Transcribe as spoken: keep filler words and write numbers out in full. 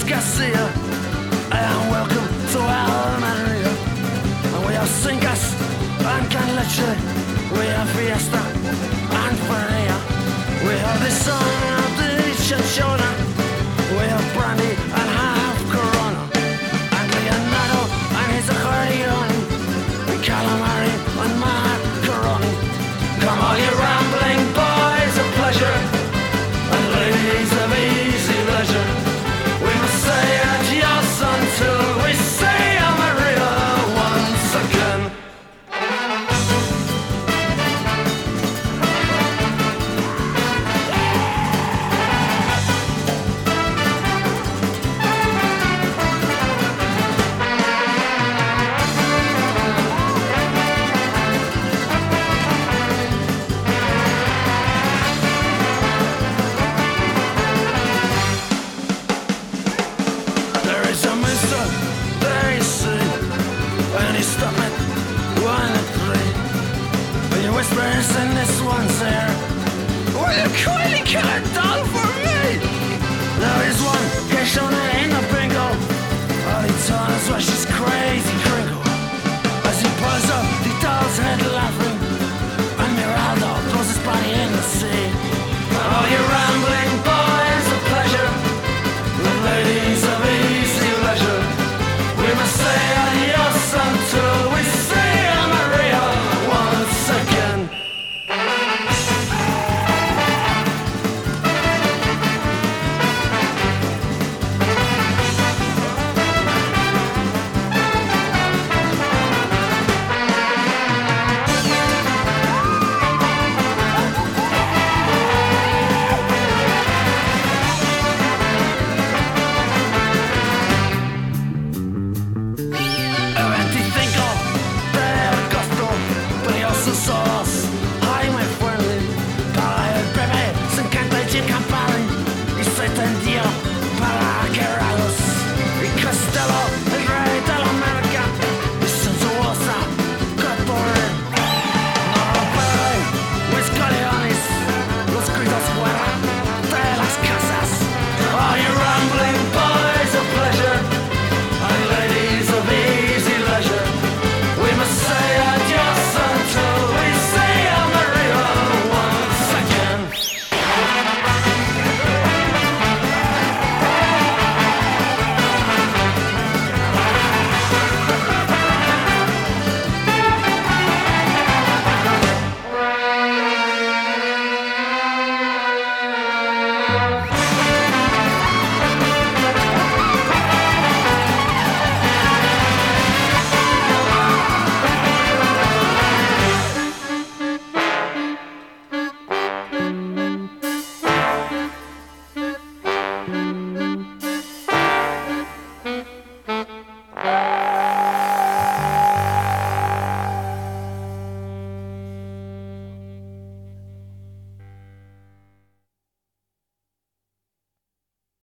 Garcia, and welcome to Almeria. And we have Cingas and Can Leche, we have Fiesta and Faria. We have the sun of the Chinchona, we have brandy and half Corona, and Leonardo and his accordion, calamari and macaroni. Come on, you rambling boys of pleasure and ladies of easy leisure. We must say adios until we say Amaria once again. Stop it, one and three. But you whispers in this one's ear. Will you kindly kill a doll for